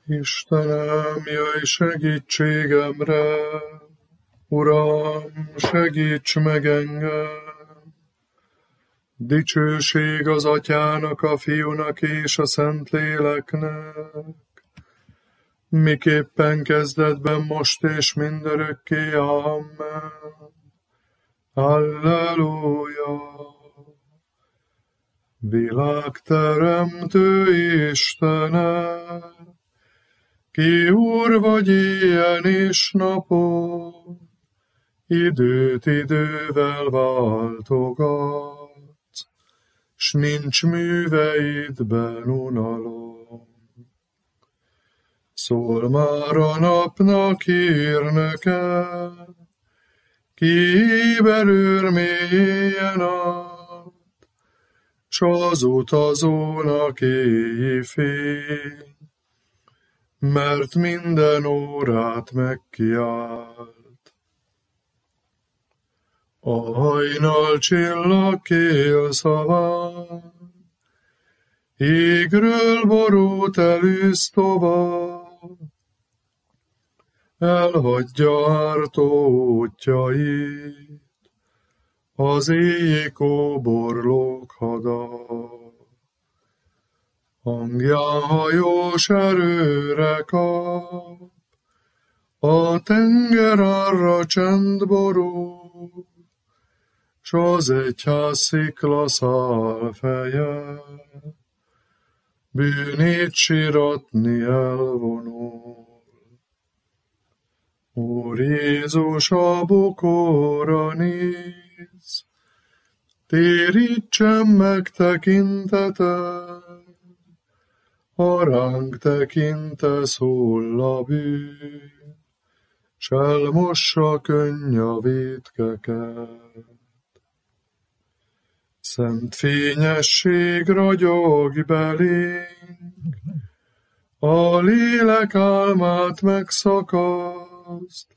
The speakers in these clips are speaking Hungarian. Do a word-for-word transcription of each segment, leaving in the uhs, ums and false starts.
Istenem, jöjj segítségemre, Uram, segíts meg engem! Dicsőség az Atyának, a Fiúnak és a Szentléleknek, miképpen kezdetben, most és mindörökké. Amen. Halleluja! Világteremtő Istene, ki Úr vagy éjjel és napon, időt idővel váltogatsz, s nincs műveidben unalom. Szól már a napnak hírnöke, ki éber őr mélyen át, s az utazónak éjjé fény, mert minden órát megkiált. A hajnal csillag kél szaván, égről borult elűz tovább, elhagyja ártó útjait, az éjjé kóborlók hada. Hangján hajós erőre kap, a tenger arra csend borul, s az egyház sziklaszál feje, bűnét síratni elvonul. Úr Jézus, a bokóra néz, térítsen meg tekinteted, ha ránk tekintesz, hull a bűn, s elmossa könny a vétkeket. Szent fényesség ragyog belénk, a lélek álmát megszakaszt,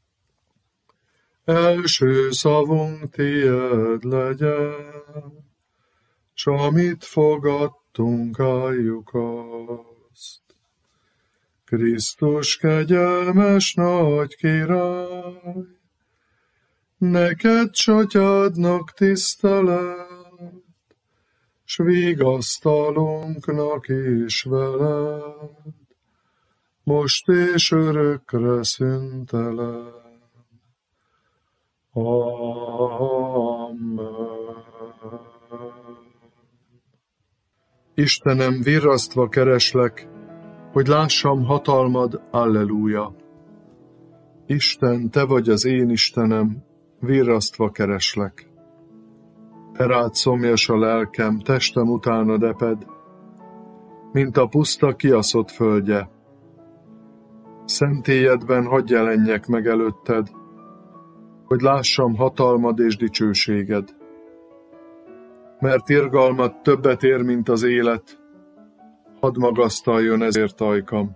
első szavunk tiéd legyen, s amit fogadtunk, álljuk azt. Krisztus kegyelmes nagy király, neked s Atyádnak tisztelet, s vigasztalunknak is veled, most és örökre szüntelen. Amen. Istenem, virrasztva kereslek, hogy lássam hatalmad, alleluja. Isten, te vagy az én Istenem, virrasztva kereslek. Erád szomjas a lelkem, testem utánad eped, mint a puszta kiaszott földje. Szentélyedben hadd jelenjek meg előtted, hogy lássam hatalmad és dicsőséged. Mert irgalmad többet ér, mint az élet, hadd magasztaljon ezért ajkam.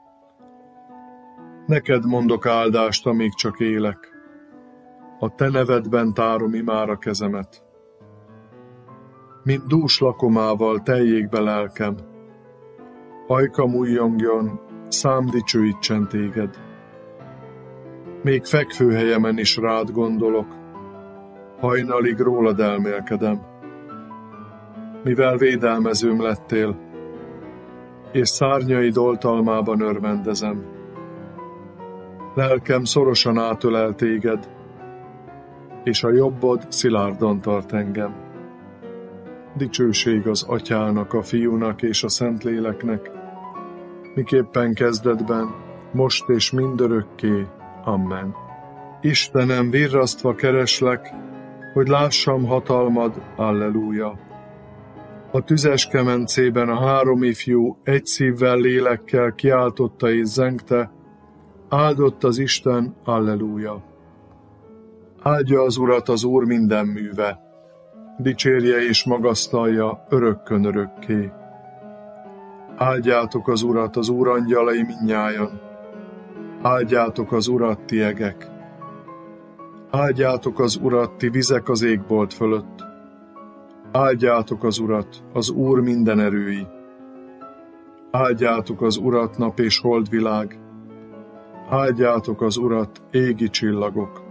Neked mondok áldást, amíg csak élek, a te nevedben tárom imára kezemet. Mint dús lakomával teljék be lelkem, ajkam újjongjon, szám dicsőítsen téged. Még fekvőhelyemen is rád gondolok, hajnalig rólad elmélkedem. Mivel védelmezőm lettél, és szárnyaid oltalmában örvendezem. Lelkem szorosan átölel téged, és a jobbod szilárdan tart engem. Dicsőség az Atyának, a Fiúnak és a Szentléleknek, miképpen kezdetben, most és mindörökké. Amen. Istenem, virrasztva kereslek, hogy lássam hatalmad, alleluja. A tüzes kemencében a három ifjú egy szívvel, lélekkel kiáltotta és zengte, áldott az Isten, alleluja. Áldja az Urat az Úr minden műve, dicsérje és magasztalja örökkön örökké. Áldjátok az Urat, az Úr angyalai mindnyájan, áldjátok az Urat, ti egek. Áldjátok az Urat, ti vizek az égbolt fölött. Áldjátok az Urat, az Úr minden erői. Áldjátok az Urat, nap és holdvilág, áldjátok az Urat, égi csillagok.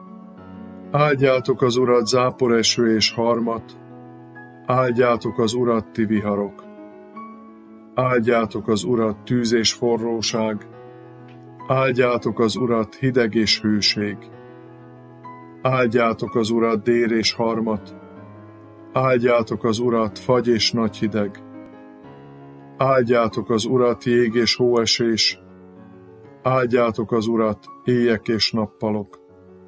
Áldjátok az Urat, záporeső és harmat, áldjátok az Urat, ti viharok. Áldjátok az Urat, tűz és forróság, áldjátok az Urat, hideg és hőség. Áldjátok az Urat, dél és harmat, áldjátok az Urat, fagy és nagy hideg. Áldjátok az Urat, jég és hóesés, áldjátok az Urat, éjek és nappalok.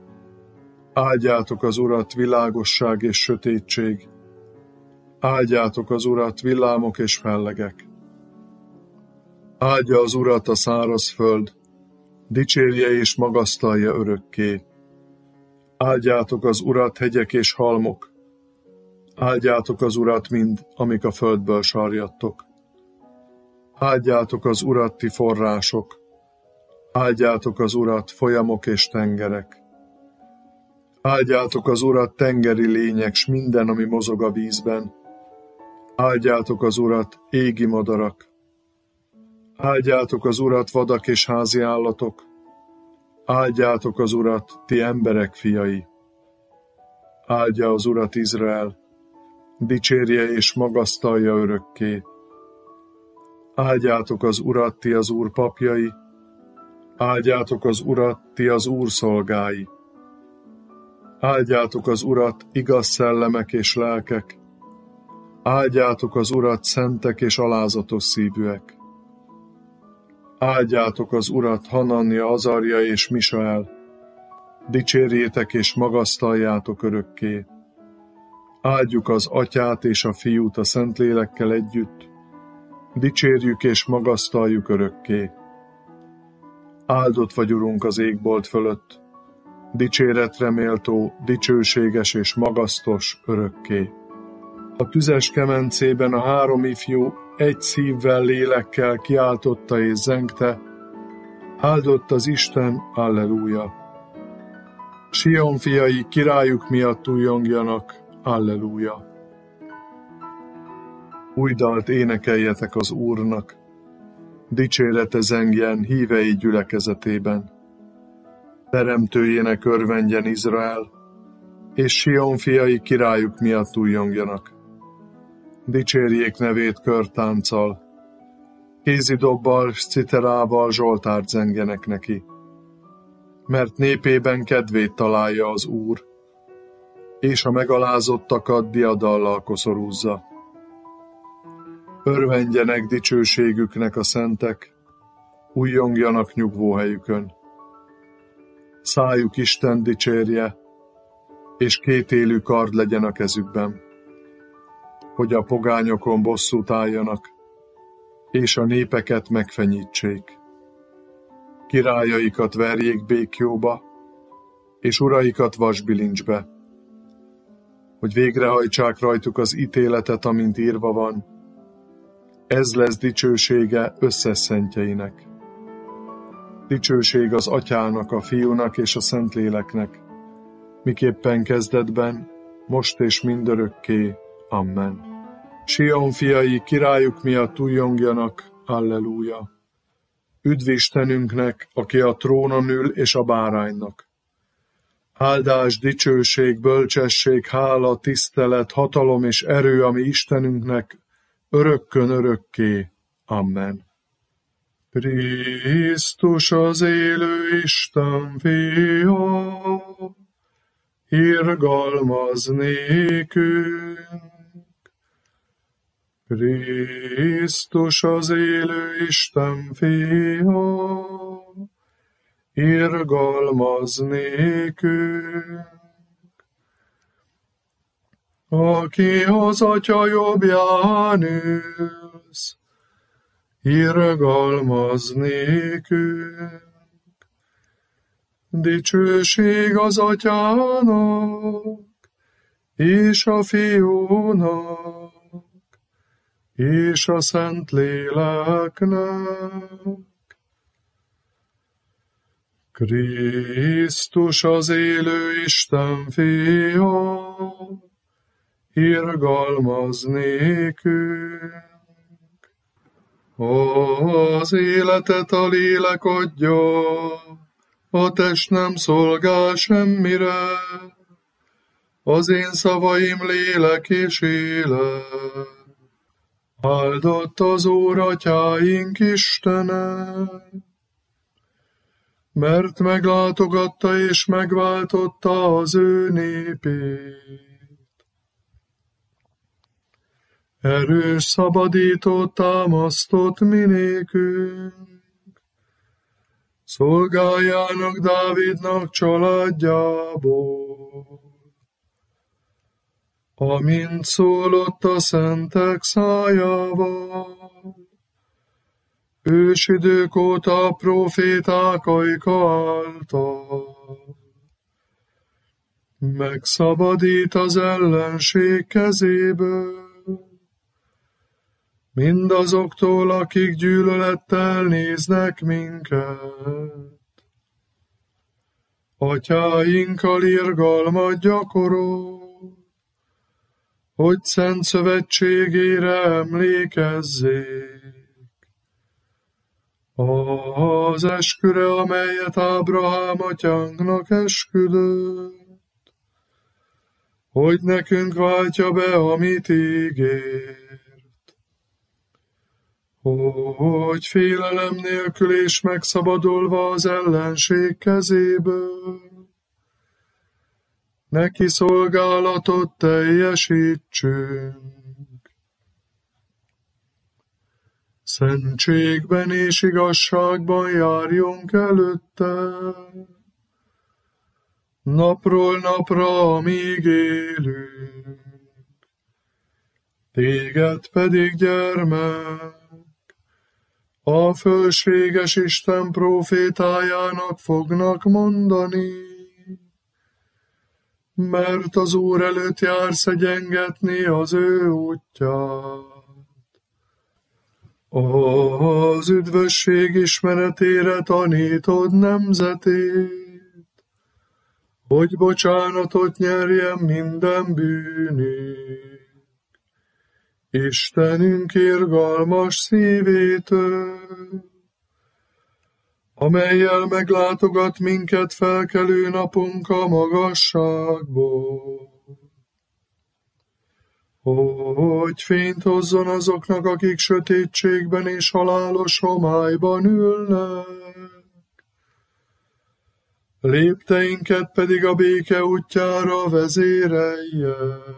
Áldjátok az Urat, világosság és sötétség, áldjátok az Urat, villámok és fellegek. Áldja az Urat a száraz föld, dicsérje és magasztalja örökké. Áldjátok az Urat, hegyek és halmok, áldjátok az Urat mind, amik a földből sarjadtok. Áldjátok az Urat, ti források, áldjátok az Urat, folyamok és tengerek. Áldjátok az Urat, tengeri lények, s minden, ami mozog a vízben. Áldjátok az Urat, égi madarak. Áldjátok az Urat, vadak és házi állatok. Áldjátok az Urat, ti emberek fiai. Áldja az Urat Izrael, dicsérje és magasztalja örökké. Áldjátok az Urat, ti az Úr papjai, áldjátok az Urat, ti az Úr szolgái. Áldjátok az Urat, igaz szellemek és lelkek, áldjátok az Urat, szentek és alázatos szívűek. Áldjátok az Urat, Hanania, Azarja és Misael, dicsérjétek és magasztaljátok örökké. Áldjuk az Atyát és a Fiút a Szentlélekkel együtt, dicsérjük és magasztaljuk örökké. Áldott vagy, Urunk, az égbolt fölött, dicséretre méltó, dicsőséges és magasztos örökké. A tüzes kemencében a három ifjú egy szívvel, lélekkel kiáltotta és zengte, áldott az Isten, alleluja. Sion fiai, királyuk miatt újjongjanak, alleluja. Új dalt énekeljetek az Úrnak, dicsérete zengjen hívei gyülekezetében. Teremtőjének örvendjen Izrael, és Sion fiai királyuk miatt újjongjanak. Dicsérjék nevét körtánccal, kézidobbal s citerával zsoltárt zengjenek neki. Mert népében kedvét találja az Úr, és a megalázottakat diadallal koszorúzza. Örvendjenek dicsőségüknek a szentek, újjongjanak nyugvóhelyükön. Szájuk Isten dicsérje, és kétélű kard legyen a kezükben, hogy a pogányokon bosszút álljanak, és a népeket megfenyítsék. Királyaikat verjék békjóba, és uraikat vasbilincsbe, hogy végrehajtsák rajtuk az ítéletet, amint írva van. Ez lesz dicsősége összes szentjeinek. Dicsőség az Atyának, a Fiúnak és a Szentléleknek, miképpen kezdetben, most és mindörökké. Amen. Sion fiai, királyuk miatt újjongjanak, alleluja. Üdv Istenünknek, aki a trónon ül, és a báránynak. Áldás, dicsőség, bölcsesség, hála, tisztelet, hatalom és erő, ami Istenünknek, örökkön örökké. Amen. Krisztus az élő Isten fia, irgalmaz nékünk. Krisztus az élő Isten fia, irgalmaz nékünk. Aki az Atya jobbján ülsz, irgalmaz nékünk. Dicsőség az Atyának, és a Fiúnak, és a Szentléleknek. Krisztus az élő Isten fia, irgalmaz nékünk. Az életet a lélek adja, a test nem szolgál semmire. Az én szavaim lélek és élet. Áldott az Úr atyáink Istene, mert meglátogatta és megváltotta az ő népét. Erős szabadító támasztott minékünk, szolgáljának Dávidnak családjából. Amint szólott a szentek szájával, ősidők óta a proféták ajka által. Megszabadít az ellenség kezéből, mindazoktól, akik gyűlölettel néznek minket. Atyáinkkal irgalmat gyakorol, hogy szent szövetségére emlékezzék. Az esküre, amelyet Ábrahám atyánknak esküdött, hogy nekünk váltja be, amit ígért. Hogy félelem nélkül és megszabadulva az ellenség kezéből, neki szolgálatot teljesítsünk. Szentségben és igazságban járjunk előtte, napról napra, amíg élünk. Téged pedig, gyermek, a fölséges Isten profétájának fognak mondani, mert az Úr előtt jársz egyengetni az ő útját. Az üdvösség ismeretére tanítod nemzetét, hogy bocsánatot nyerjen minden bűnük. Istenünk irgalmas szívétől, amellyel meglátogat minket felkelő napunk a magasságból. Hogy fényt hozzon azoknak, akik sötétségben és halálos homályban ülnek, lépteinket pedig a béke útjára vezérelje.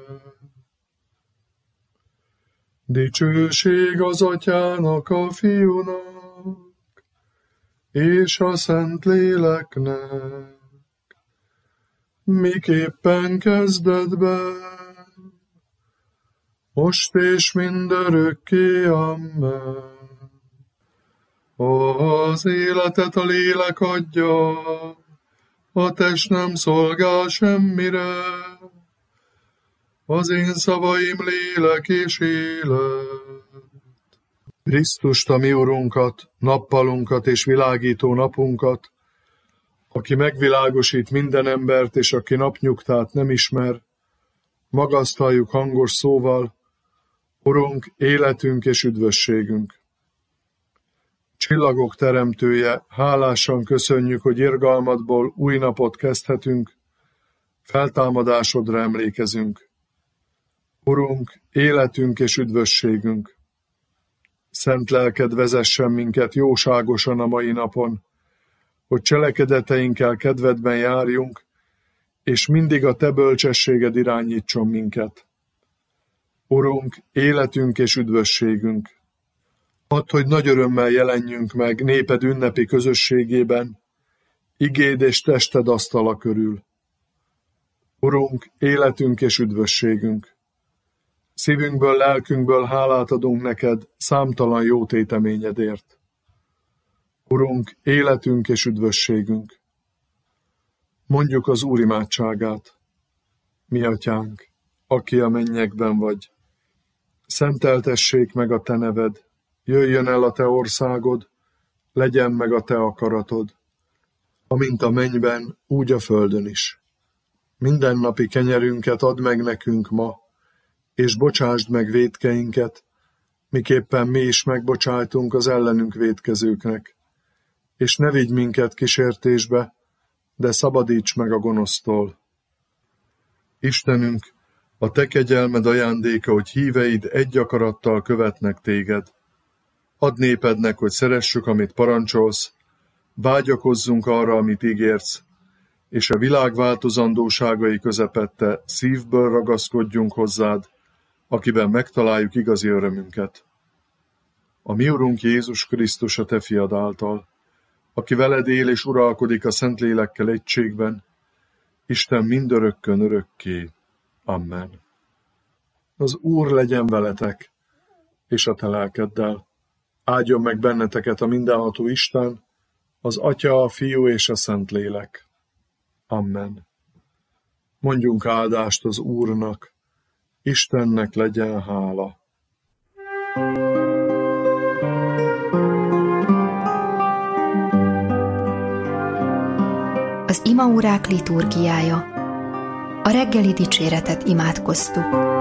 Dicsőség az Atyának, a Fiúnak és a Szentléleknek, miképpen kezdetben, most és mindörökké, amen. Az életet a lélek adja, a test nem szolgál semmire. Az én szavaim lélek és élet. Krisztust, a mi Urunkat, nappalunkat és világító napunkat, aki megvilágosít minden embert, és aki napnyugtát nem ismer, magasztaljuk hangos szóval: Urunk, életünk és üdvösségünk. Csillagok teremtője, hálásan köszönjük, hogy irgalmadból új napot kezdhetünk, feltámadásodra emlékezünk. Urunk, életünk és üdvösségünk. Szent lelked vezessen minket jóságosan a mai napon, hogy cselekedeteinkkel kedvedben járjunk, és mindig a te bölcsességed irányítson minket. Urunk, életünk és üdvösségünk. Add, hogy nagy örömmel jelenjünk meg néped ünnepi közösségében, igéd és tested asztala körül. Urunk, életünk és üdvösségünk. Szívünkből, lelkünkből hálát adunk neked számtalan jó téteményedért. Urunk, életünk és üdvösségünk. Mondjuk az Úr imádságát. Mi atyánk, aki a mennyekben vagy, szenteltessék meg a te neved, jöjjön el a te országod, legyen meg a te akaratod, amint a mennyben, úgy a földön is. Mindennapi kenyerünket add meg nekünk ma, és bocsásd meg vétkeinket, miképpen mi is megbocsájtunk az ellenünk vétkezőknek, és ne vigy minket kísértésbe, de szabadíts meg a gonosztól. Istenünk, a te kegyelmed ajándéka, hogy híveid egy akarattal követnek téged. Add népednek, hogy szeressük, amit parancsolsz, vágyakozzunk arra, amit ígérsz, és a világ változandóságai közepette szívből ragaszkodjunk hozzád, akiben megtaláljuk igazi örömünket. A mi Urunk Jézus Krisztus a te fiad által, aki veled él és uralkodik a Szentlélekkel egységben, Isten mindörökkön örökké. Amen. Az Úr legyen veletek, és a te lelkeddel. Áldjon meg benneteket a mindenható Isten, az Atya, a Fiú és a Szentlélek. Amen. Mondjunk áldást az Úrnak, Istennek legyen hála. Az imaórák liturgiája. A reggeli dicséretet imádkoztuk.